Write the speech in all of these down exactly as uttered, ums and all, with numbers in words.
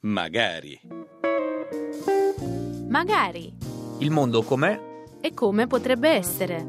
Magari. Magari. Il mondo com'è? E come potrebbe essere.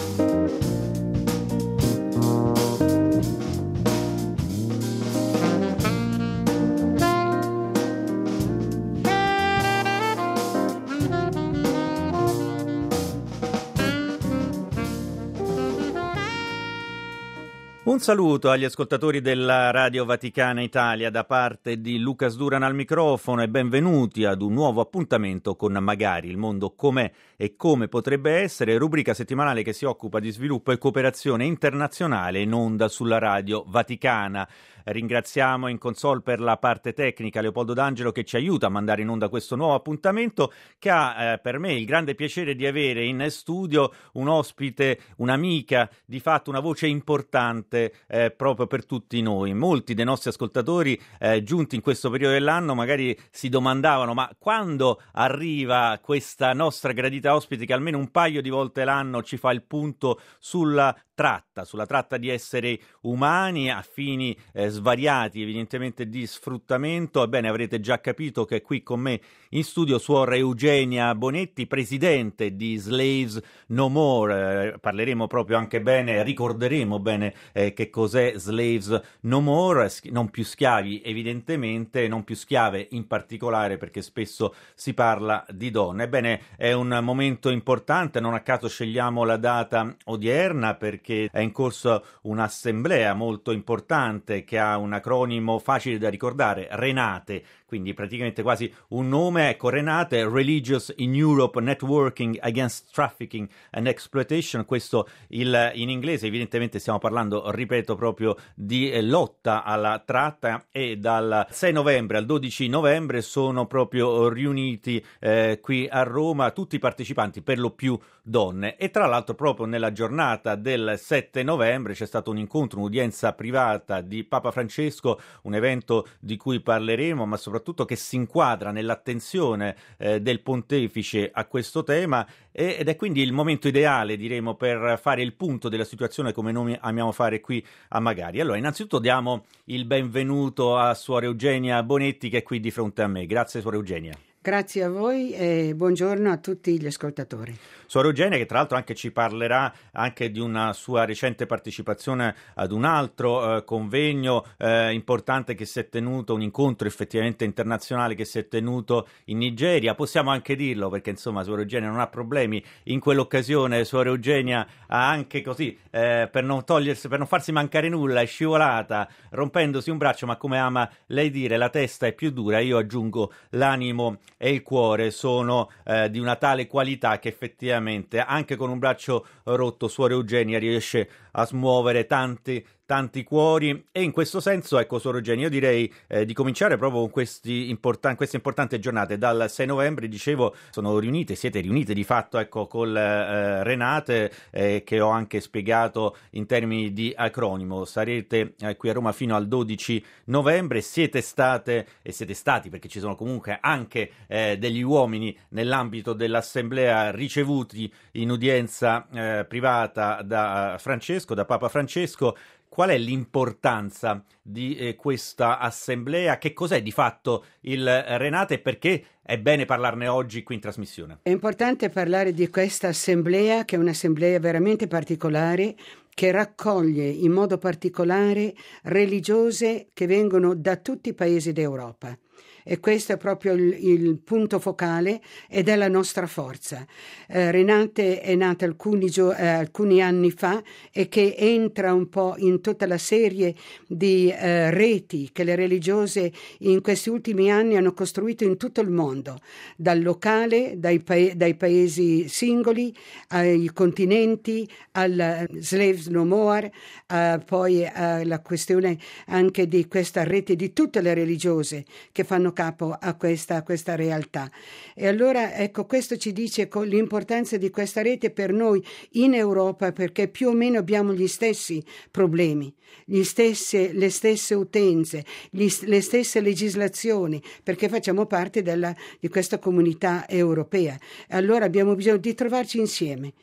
Un saluto agli ascoltatori della Radio Vaticana Italia da parte di Lucas Duran al microfono e benvenuti ad un nuovo appuntamento con Magari, il mondo com'è e come potrebbe essere, rubrica settimanale che si occupa di sviluppo e cooperazione internazionale in onda sulla Radio Vaticana. Ringraziamo in console per la parte tecnica Leopoldo D'Angelo che ci aiuta a mandare in onda questo nuovo appuntamento che ha eh, per me il grande piacere di avere in studio un ospite, un'amica, di fatto una voce importante eh, proprio per tutti noi. Molti dei nostri ascoltatori eh, giunti in questo periodo dell'anno magari si domandavano ma quando arriva questa nostra gradita ospite che almeno un paio di volte l'anno ci fa il punto sulla tratta, sulla tratta di esseri umani a fini eh, svariati evidentemente di sfruttamento. Ebbene, avrete già capito che qui con me in studio suora Eugenia Bonetti, presidente di Slaves No More. Eh, parleremo proprio anche bene, ricorderemo bene eh, che cos'è Slaves No More, sch- non più schiavi evidentemente, non più schiave in particolare perché spesso si parla di donne. Ebbene, è un momento importante, non a caso scegliamo la data odierna perché che è in corso un'assemblea molto importante che ha un acronimo facile da ricordare, Renate, quindi praticamente quasi un nome, ecco, Renate, Religious in Europe Networking Against Trafficking and Exploitation, questo il, in inglese, evidentemente stiamo parlando, ripeto, proprio di eh, lotta alla tratta, e dal sei novembre al dodici novembre sono proprio riuniti eh, qui a Roma tutti i partecipanti, per lo più donne, e tra l'altro proprio nella giornata del sette novembre c'è stato un incontro, un'udienza privata di Papa Francesco, un evento di cui parleremo, ma soprattutto che si inquadra nell'attenzione eh, del pontefice a questo tema, e, ed è quindi il momento ideale, diremo, per fare il punto della situazione come noi amiamo fare qui a Magari. Allora, innanzitutto diamo il benvenuto a Suora Eugenia Bonetti che è qui di fronte a me. Grazie, Suora Eugenia. Grazie a voi e buongiorno a tutti gli ascoltatori. Suora Eugenia, che tra l'altro anche ci parlerà anche di una sua recente partecipazione ad un altro eh, convegno eh, importante che si è tenuto, un incontro effettivamente internazionale che si è tenuto in Nigeria. Possiamo anche dirlo perché insomma Suora Eugenia non ha problemi. In quell'occasione Suora Eugenia ha anche così, eh, per non togliersi, per non farsi mancare nulla, è scivolata rompendosi un braccio, ma come ama lei dire la testa è più dura, io aggiungo l'animo e il cuore sono eh, di una tale qualità che effettivamente anche con un braccio rotto Suora Eugenia riesce a smuovere tanti tanti cuori, e in questo senso, ecco, Suora Eugenia, io direi eh, di cominciare proprio con questi importan- queste importanti giornate. Dal sei novembre, dicevo, sono riunite, siete riunite di fatto, ecco, col eh, Renate, eh, che ho anche spiegato in termini di acronimo. Sarete eh, qui a Roma fino al dodici novembre, siete state e siete stati, perché ci sono comunque anche eh, degli uomini nell'ambito dell'assemblea ricevuti in udienza eh, privata da Francesco, da Papa Francesco. Qual è l'importanza di eh, questa assemblea? Che cos'è di fatto il Renate e perché è bene parlarne oggi qui in trasmissione? È importante parlare di questa assemblea, che è un'assemblea veramente particolare, che raccoglie in modo particolare religiose che vengono da tutti i paesi d'Europa. E questo è proprio il, il punto focale ed è la nostra forza. Eh, Renate è nata alcuni, gio- eh, alcuni anni fa e che entra un po' in tutta la serie di eh, reti che le religiose in questi ultimi anni hanno costruito in tutto il mondo, dal locale, dai, pa- dai paesi singoli, ai continenti, al Slaves No More, eh, poi alla questione anche di questa rete di tutte le religiose che fanno capo a questa, a questa realtà. E allora ecco, questo ci dice l'importanza di questa rete per noi in Europa, perché più o meno abbiamo gli stessi problemi, gli stesse, le stesse utenze, gli, le stesse legislazioni, perché facciamo parte della, di questa comunità europea. Allora abbiamo bisogno di trovarci insieme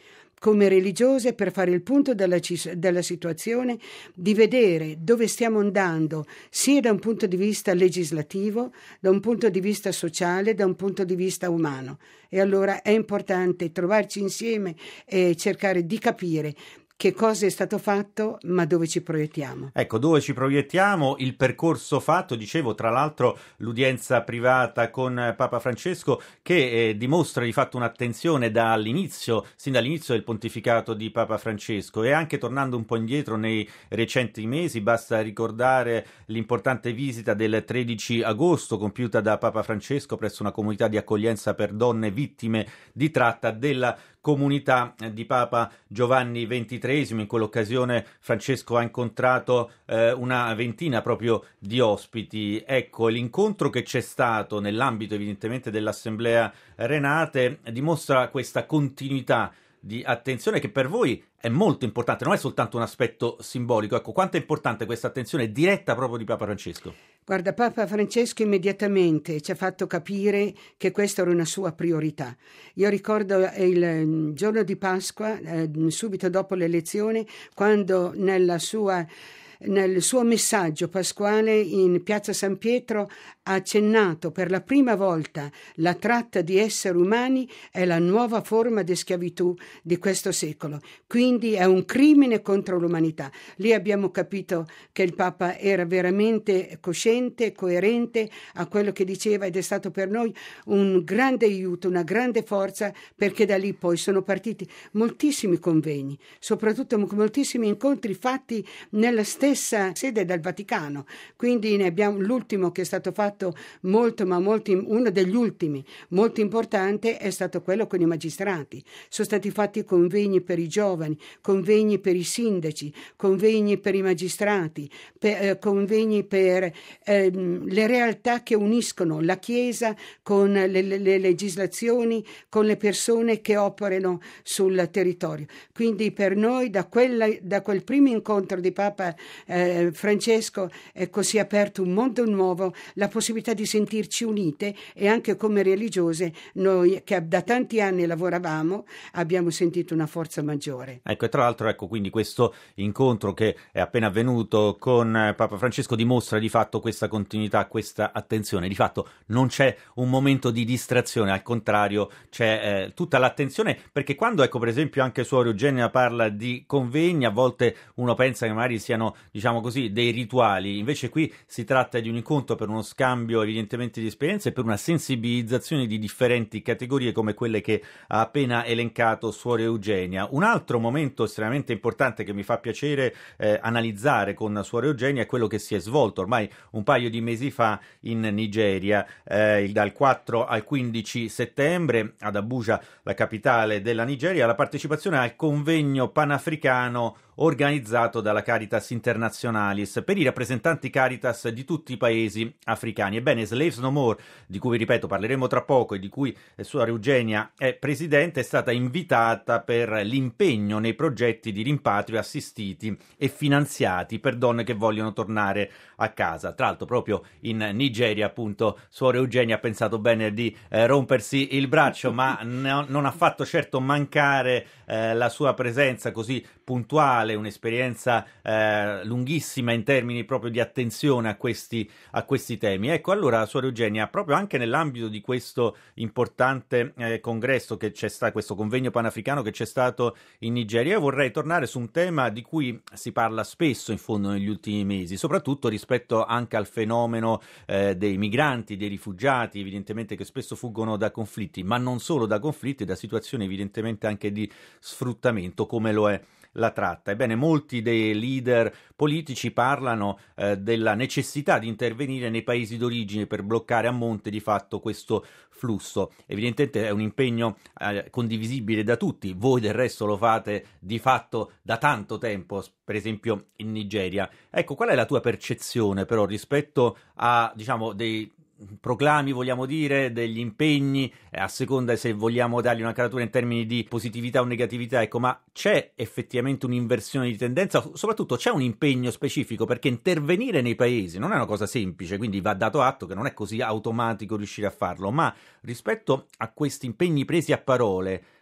come religiose per fare il punto della, della situazione, di vedere dove stiamo andando, sia da un punto di vista legislativo, da un punto di vista sociale, da un punto di vista umano. E allora è importante trovarci insieme e cercare di capire che cosa è stato fatto, ma dove ci proiettiamo. Ecco, dove ci proiettiamo, il percorso fatto, dicevo, tra l'altro l'udienza privata con Papa Francesco che eh, dimostra di fatto un'attenzione dall'inizio, sin dall'inizio del pontificato di Papa Francesco, e anche tornando un po' indietro nei recenti mesi, basta ricordare l'importante visita del tredici agosto compiuta da Papa Francesco presso una comunità di accoglienza per donne vittime di tratta della comunità di Papa Giovanni ventitreesimo. In quell'occasione Francesco ha incontrato eh, una ventina proprio di ospiti. Ecco, l'incontro che c'è stato nell'ambito evidentemente dell'Assemblea Renate dimostra questa continuità di attenzione che per voi è molto importante, non è soltanto un aspetto simbolico. Ecco, quanto è importante questa attenzione diretta proprio di Papa Francesco? Guarda, Papa Francesco immediatamente ci ha fatto capire che questa era una sua priorità. Io ricordo il giorno di Pasqua, eh, subito dopo l'elezione, quando nella sua nel suo messaggio pasquale in Piazza San Pietro ha accennato per la prima volta la tratta di esseri umani è la nuova forma di schiavitù di questo secolo, quindi è un crimine contro l'umanità. Lì abbiamo capito che il Papa era veramente cosciente, coerente a quello che diceva, ed è stato per noi un grande aiuto, una grande forza, perché da lì poi sono partiti moltissimi convegni, soprattutto moltissimi incontri fatti nella stessa sede del Vaticano. Quindi ne abbiamo l'ultimo che è stato fatto molto, ma molti, uno degli ultimi molto importante è stato quello con i magistrati. Sono stati fatti convegni per i giovani, convegni per i sindaci, convegni per i magistrati, per, eh, convegni per eh, le realtà che uniscono la Chiesa con le, le, le legislazioni, con le persone che operano sul territorio. Quindi per noi da, quella, da quel primo incontro di Papa Eh, Francesco ecco, si è aperto un mondo nuovo, la possibilità di sentirci unite, e anche come religiose noi che da tanti anni lavoravamo abbiamo sentito una forza maggiore. Ecco, e tra l'altro ecco, quindi questo incontro che è appena avvenuto con Papa Francesco dimostra di fatto questa continuità, questa attenzione. Di fatto non c'è un momento di distrazione, al contrario c'è eh, tutta l'attenzione, perché quando ecco per esempio anche Suor Eugenia parla di convegni, a volte uno pensa che magari siano, diciamo così, dei rituali. Invece qui si tratta di un incontro per uno scambio evidentemente di esperienze e per una sensibilizzazione di differenti categorie come quelle che ha appena elencato Suor Eugenia. Un altro momento estremamente importante che mi fa piacere eh, analizzare con Suor Eugenia è quello che si è svolto ormai un paio di mesi fa in Nigeria, eh, dal quattro al quindici settembre ad Abuja, la capitale della Nigeria, la partecipazione al convegno panafricano organizzato dalla Caritas Internationalis per i rappresentanti Caritas di tutti i paesi africani. Ebbene, Slaves No More, di cui vi ripeto parleremo tra poco e di cui Suor Eugenia è presidente, è stata invitata per l'impegno nei progetti di rimpatrio assistiti e finanziati per donne che vogliono tornare a casa. Tra l'altro proprio in Nigeria appunto Suor Eugenia ha pensato bene di eh, rompersi il braccio, ma no, non ha fatto certo mancare eh, la sua presenza così puntuale, un'esperienza eh, lunghissima in termini proprio di attenzione a questi, a questi temi. Ecco, allora Suor Eugenia, proprio anche nell'ambito di questo importante eh, congresso che c'è stato, questo convegno panafricano che c'è stato in Nigeria, io vorrei tornare su un tema di cui si parla spesso in fondo negli ultimi mesi, soprattutto rispetto anche al fenomeno eh, dei migranti, dei rifugiati, evidentemente che spesso fuggono da conflitti, ma non solo da conflitti, da situazioni evidentemente anche di sfruttamento come lo è la tratta. Ebbene, molti dei leader politici parlano eh, della necessità di intervenire nei paesi d'origine per bloccare a monte di fatto questo flusso. Evidentemente è un impegno eh, condivisibile da tutti, voi del resto lo fate di fatto da tanto tempo, per esempio in Nigeria. Ecco, qual è la tua percezione però rispetto a, diciamo, dei proclami, vogliamo dire, degli impegni, eh, a seconda se vogliamo dargli una caratura in termini di positività o negatività, ecco, ma c'è effettivamente un'inversione di tendenza, soprattutto c'è un impegno specifico, perché intervenire nei paesi non è una cosa semplice, quindi va dato atto che non è così automatico riuscire a farlo, ma rispetto a questi impegni presi a parole,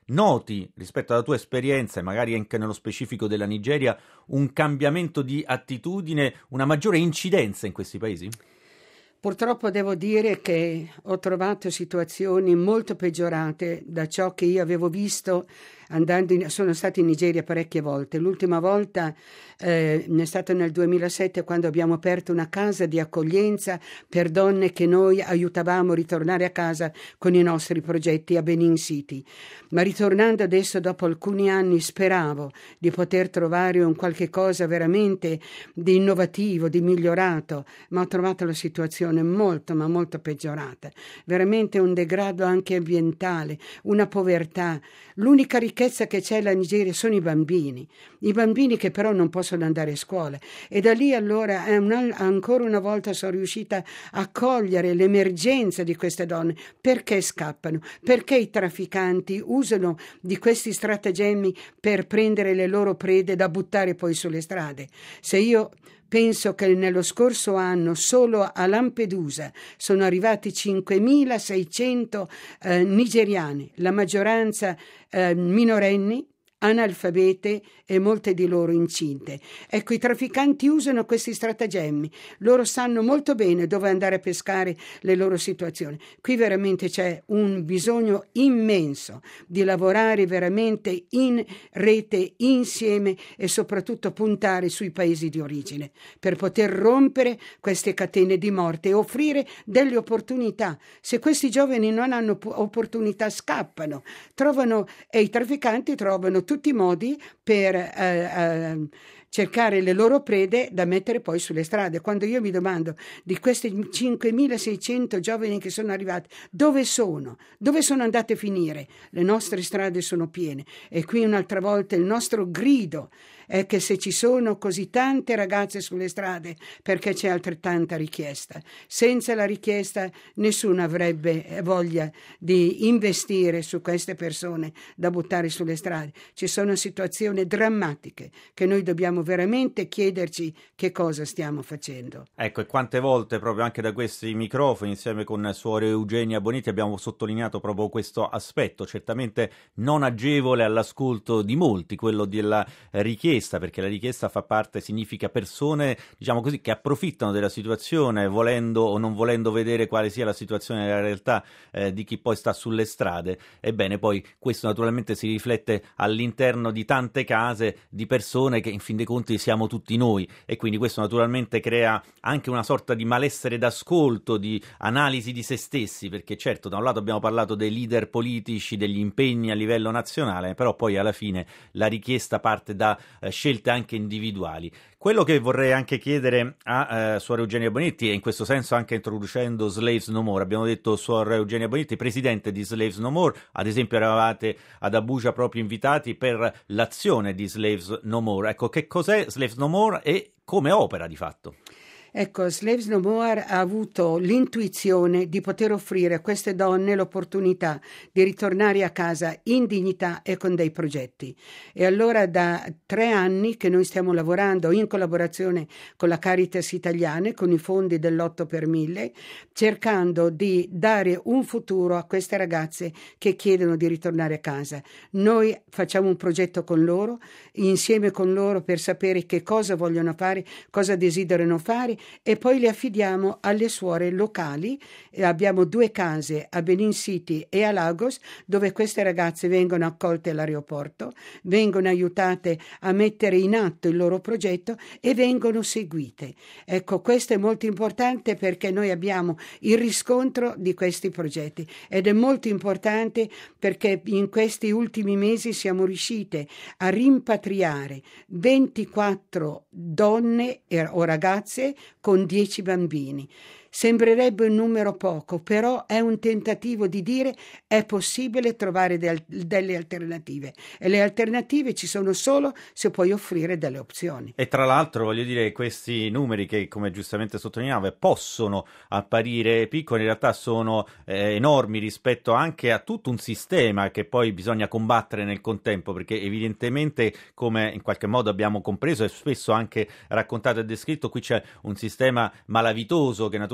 noti rispetto alla tua esperienza e magari anche nello specifico della Nigeria un cambiamento di attitudine, una maggiore incidenza in questi paesi? Purtroppo devo dire che ho trovato situazioni molto peggiorate da ciò che io avevo visto andando in, sono stata in Nigeria parecchie volte. L'ultima volta eh, è stato nel duemilasette, quando abbiamo aperto una casa di accoglienza per donne che noi aiutavamo a ritornare a casa con i nostri progetti a Benin City. Ma ritornando adesso dopo alcuni anni speravo di poter trovare un qualche cosa veramente di innovativo, di migliorato, ma ho trovato la situazione molto ma molto peggiorata. Veramente un degrado anche ambientale, una povertà. L'unica ricchezza che c'è in Nigeria sono i bambini, i bambini che però non possono andare a scuola, e da lì allora è una, ancora una volta sono riuscita a cogliere l'emergenza di queste donne. Perché scappano? Perché i trafficanti usano di questi stratagemmi per prendere le loro prede da buttare poi sulle strade? Se io penso che nello scorso anno solo a Lampedusa sono arrivati cinquemilaseicento eh, nigeriani, la maggioranza eh, minorenni, analfabete e molte di loro incinte. Ecco, i trafficanti usano questi stratagemmi, loro sanno molto bene dove andare a pescare le loro situazioni. Qui veramente c'è un bisogno immenso di lavorare veramente in rete, insieme, e soprattutto puntare sui paesi di origine per poter rompere queste catene di morte e offrire delle opportunità. Se questi giovani non hanno opportunità, scappano, trovano, e i trafficanti trovano tutti i modi per eh, eh, cercare le loro prede da mettere poi sulle strade. Quando io mi domando di questi cinquemilaseicento giovani che sono arrivati, dove sono? Dove sono andate a finire? Le nostre strade sono piene, e qui un'altra volta il nostro grido è che se ci sono così tante ragazze sulle strade, perché c'è altrettanta richiesta. Senza la richiesta nessuno avrebbe voglia di investire su queste persone da buttare sulle strade. Ci sono situazioni drammatiche che noi dobbiamo veramente chiederci che cosa stiamo facendo. Ecco, e quante volte proprio anche da questi microfoni, insieme con suor Eugenia Bonetti, abbiamo sottolineato proprio questo aspetto, certamente non agevole all'ascolto di molti, quello della richiesta, perché la richiesta fa parte, significa persone, diciamo così, che approfittano della situazione, volendo o non volendo vedere quale sia la situazione nella realtà eh, di chi poi sta sulle strade. Ebbene, poi questo naturalmente si riflette all'interno di tante case di persone che in fin dei conti siamo tutti noi, e quindi questo naturalmente crea anche una sorta di malessere d'ascolto, di analisi di se stessi, perché certo da un lato abbiamo parlato dei leader politici, degli impegni a livello nazionale, però poi alla fine la richiesta parte da eh, scelte anche individuali. Quello che vorrei anche chiedere a eh, suor Eugenia Bonetti, e in questo senso anche introducendo Slaves No More, abbiamo detto suor Eugenia Bonetti, presidente di Slaves No More, ad esempio eravate ad Abuja proprio invitati per l'azione di Slaves No More. Ecco, che cos'è Slaves No More e come opera di fatto? Ecco, Slaves No More ha avuto l'intuizione di poter offrire a queste donne l'opportunità di ritornare a casa in dignità e con dei progetti. E allora da tre anni che noi stiamo lavorando in collaborazione con la Caritas Italiana, con i fondi dell'otto per mille, cercando di dare un futuro a queste ragazze che chiedono di ritornare a casa. Noi facciamo un progetto con loro, insieme con loro, per sapere che cosa vogliono fare, cosa desiderano fare, e poi le affidiamo alle suore locali. E abbiamo due case a Benin City e a Lagos, dove queste ragazze vengono accolte all'aeroporto, vengono aiutate a mettere in atto il loro progetto e vengono seguite. Ecco, questo è molto importante perché noi abbiamo il riscontro di questi progetti, ed è molto importante perché in questi ultimi mesi siamo riuscite a rimpatriare ventiquattro donne o ragazze con dieci bambini. Sembrerebbe un numero poco, però è un tentativo di dire è possibile trovare del, delle alternative, e le alternative ci sono solo se puoi offrire delle opzioni. E tra l'altro voglio dire, questi numeri che, come giustamente sottolineavo, possono apparire piccoli, in realtà sono eh, enormi rispetto anche a tutto un sistema che poi bisogna combattere nel contempo, perché evidentemente, come in qualche modo abbiamo compreso e spesso anche raccontato e descritto, qui c'è un sistema malavitoso che naturalmente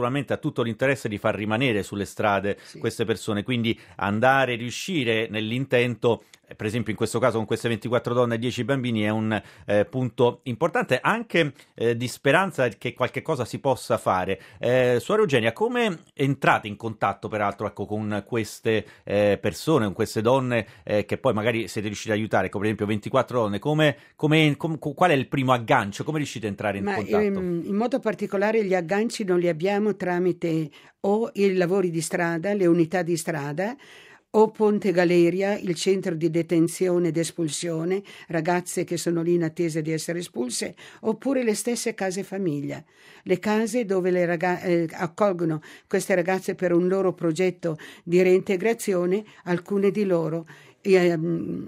naturalmente ha tutto l'interesse di far rimanere sulle strade sì. queste persone, quindi andare, riuscire nell'intento, per esempio in questo caso con queste ventiquattro donne e dieci bambini, è un eh, punto importante anche eh, di speranza che qualche cosa si possa fare. Eh, Suor Eugenia, come entrate in contatto peraltro ecco, con queste eh, persone, con queste donne eh, che poi magari siete riusciti ad aiutare, come per esempio ventiquattro donne, come, come, com, qual è il primo aggancio, come riuscite a entrare in Ma contatto? In, in modo particolare gli agganci non li abbiamo tramite o i lavori di strada, le unità di strada, o Ponte Galeria, il centro di detenzione ed espulsione, ragazze che sono lì in attesa di essere espulse, oppure le stesse case famiglia, le case dove le raga- eh, accolgono queste ragazze per un loro progetto di reintegrazione, alcune di loro eh,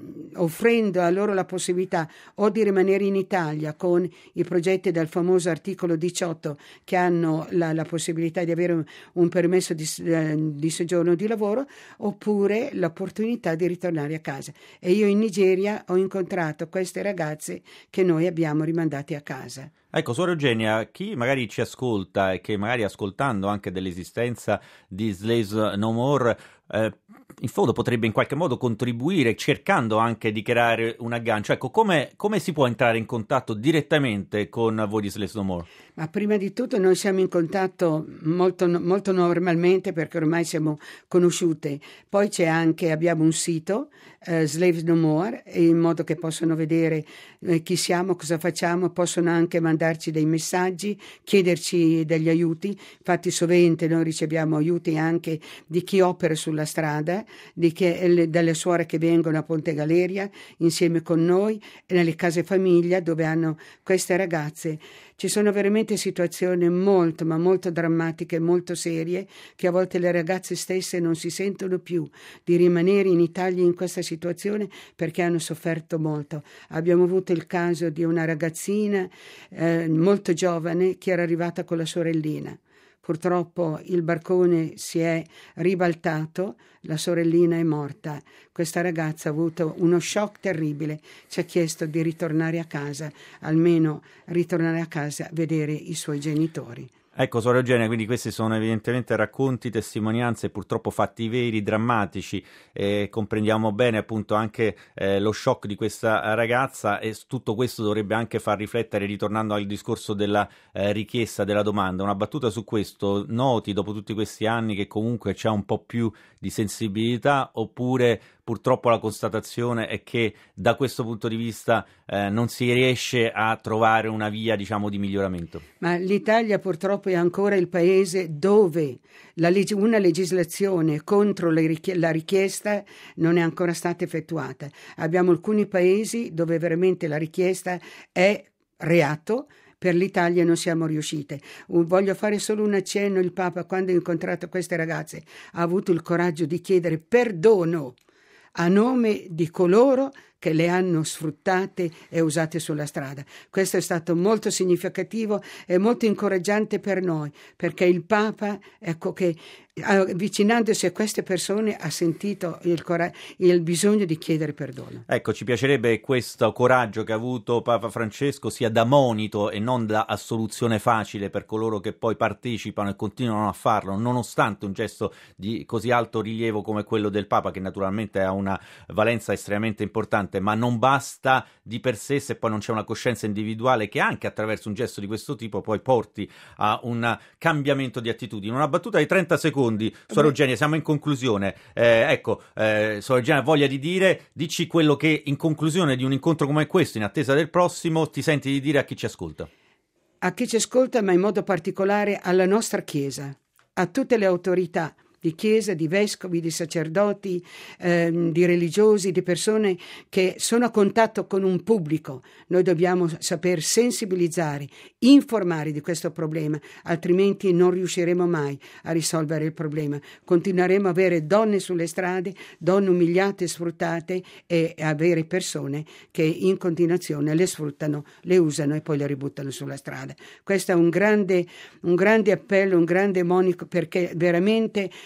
offrendo a loro la possibilità o di rimanere in Italia con i progetti del famoso articolo diciotto che hanno la, la possibilità di avere un, un permesso di, eh, di soggiorno di lavoro, oppure l'opportunità di ritornare a casa. E io in Nigeria ho incontrato queste ragazze che noi abbiamo rimandate a casa. Ecco, Suor Eugenia, chi magari ci ascolta e che magari ascoltando anche dell'esistenza di Slaves No More eh, in fondo potrebbe in qualche modo contribuire cercando anche di creare un aggancio, ecco, come, come si può entrare in contatto direttamente con voi di Slaves No More? Ma prima di tutto noi siamo in contatto molto, molto normalmente perché ormai siamo conosciute, poi c'è anche, abbiamo un sito eh, Slaves No More, in modo che possono vedere eh, chi siamo, cosa facciamo, possono anche mandarci dei messaggi, chiederci degli aiuti. Infatti sovente noi riceviamo aiuti anche di chi opera sulla strada, di che, delle suore che vengono a Ponte Galeria insieme con noi e nelle case famiglia dove hanno queste ragazze. Ci sono veramente situazioni molto ma molto drammatiche, molto serie, che a volte le ragazze stesse non si sentono più di rimanere in Italia in questa situazione perché hanno sofferto molto. Abbiamo avuto il caso di una ragazzina eh, molto giovane che era arrivata con la sorellina. Purtroppo il barcone si è ribaltato, la sorellina è morta. Questa ragazza ha avuto uno shock terribile, ci ha chiesto di ritornare a casa, almeno ritornare a casa a vedere i suoi genitori. Ecco, Suor Eugenia, quindi questi sono evidentemente racconti, testimonianze, purtroppo fatti veri, drammatici, eh, comprendiamo bene appunto anche eh, lo shock di questa ragazza, e tutto questo dovrebbe anche far riflettere, ritornando al discorso della eh, richiesta, della domanda. Una battuta su questo: noti dopo tutti questi anni che comunque c'è un po' più di sensibilità, oppure purtroppo la constatazione è che da questo punto di vista eh, non si riesce a trovare una via, diciamo, di miglioramento? Ma l'Italia purtroppo è ancora il paese dove la leg- una legislazione contro le richie- la richiesta non è ancora stata effettuata. Abbiamo alcuni paesi dove veramente la richiesta è reato. Per l'Italia non siamo riuscite. Voglio fare solo un accenno: il Papa, quando ha incontrato queste ragazze, ha avuto il coraggio di chiedere perdono a nome di coloro che le hanno sfruttate e usate sulla strada. Questo è stato molto significativo e molto incoraggiante per noi, perché il Papa, ecco, che avvicinandosi a queste persone ha sentito il, cora- il bisogno di chiedere perdono. Ecco, ci piacerebbe che questo coraggio che ha avuto Papa Francesco sia da monito e non da assoluzione facile per coloro che poi partecipano e continuano a farlo, nonostante un gesto di così alto rilievo come quello del Papa, che naturalmente ha una valenza estremamente importante. Ma non basta di per sé se poi non c'è una coscienza individuale che anche attraverso un gesto di questo tipo poi porti a un cambiamento di attitudine. Una battuta di trenta secondi, Suor Eugenia, siamo in conclusione. Eh, ecco, eh, Suor Eugenia, voglia di dire, dici quello che in conclusione di un incontro come questo, in attesa del prossimo, ti senti di dire a chi ci ascolta. A chi ci ascolta, ma in modo particolare alla nostra Chiesa, a tutte le autorità di chiesa, di vescovi, di sacerdoti, ehm, di religiosi, di persone che sono a contatto con un pubblico. Noi dobbiamo saper sensibilizzare, informare di questo problema, altrimenti non riusciremo mai a risolvere il problema. Continueremo a avere donne sulle strade, donne umiliate e sfruttate, e avere persone che in continuazione le sfruttano, le usano e poi le ributtano sulla strada. Questo è un grande, un grande appello, un grande monito, perché veramente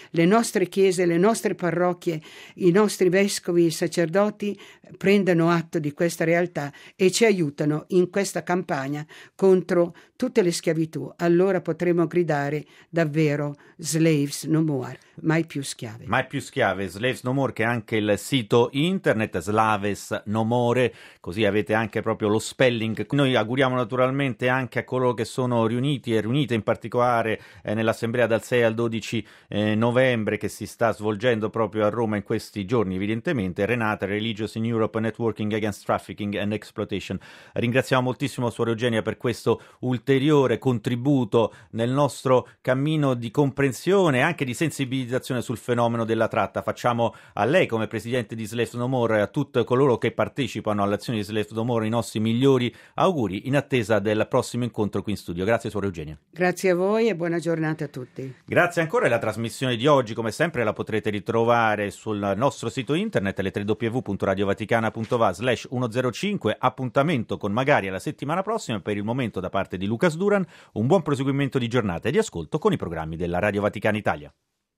le nostre chiese, le nostre parrocchie, i nostri vescovi, i sacerdoti prendano atto di questa realtà e ci aiutano in questa campagna contro tutte le schiavitù. Allora potremo gridare davvero slaves no more, mai più schiave. Mai più schiave, Slaves No More, che è anche il sito internet, Slaves No More, così avete anche proprio lo spelling. Noi auguriamo naturalmente anche a coloro che sono riuniti e riunite in particolare eh, nell'assemblea dal sei al dodici eh, novembre che si sta svolgendo proprio a Roma in questi giorni, evidentemente. Renata, Religious in Europe, Networking Against Trafficking and Exploitation. Ringraziamo moltissimo Suor Eugenia per questo ulteriore contributo nel nostro cammino di comprensione e anche di sensibilizzazione sul fenomeno della tratta. Facciamo a lei, come presidente di Slaves No More, e a tutti coloro che partecipano all'azione di Slaves No More, i nostri migliori auguri in attesa del prossimo incontro qui in studio. Grazie Suor Eugenia. Grazie a voi e buona giornata a tutti. Grazie ancora, e la trasmissione di oggi come sempre la potrete ritrovare sul nostro sito internet le w w w punto radiovaticana punto va slash centocinque. Appuntamento con Magari alla settimana prossima. Per il momento, da parte di Lucas Duran, un buon proseguimento di giornata e di ascolto con i programmi della Radio Vaticana Italia.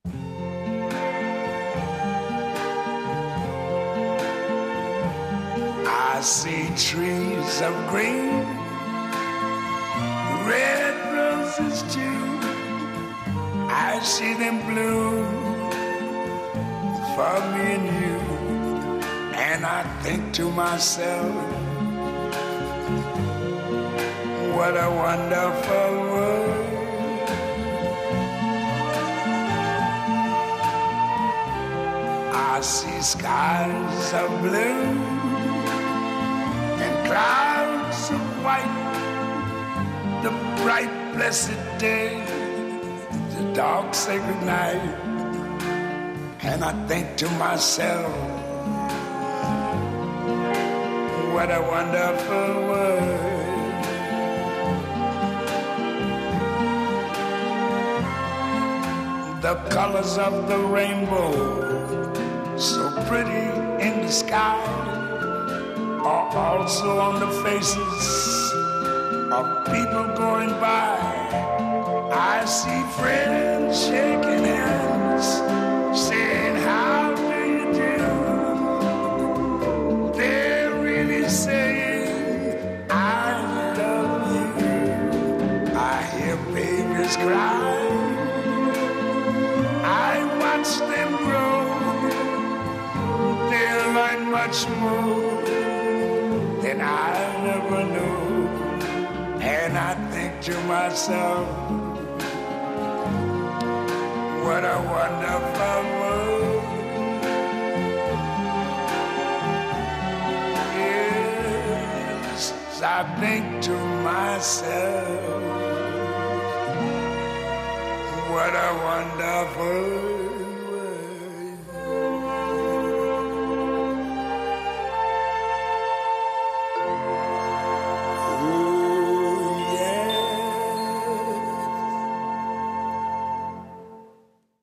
I see trees of green, red roses too. I see them bloom for me and you. And I think to myself, what a wonderful world. I see skies of blue and clouds of white, the bright blessed day, the dark sacred night. And I think to myself, what a wonderful world. The colors of the rainbow, so pretty in the sky, are also on the faces of people going by. I see friends shaking hands, saying, how do you do? They're really saying, I love you. I hear babies cry, I watch them grow. They'll learn much more than I never knew. And I think to myself, what a wonderful world. Yes, I think to myself, what a wonderful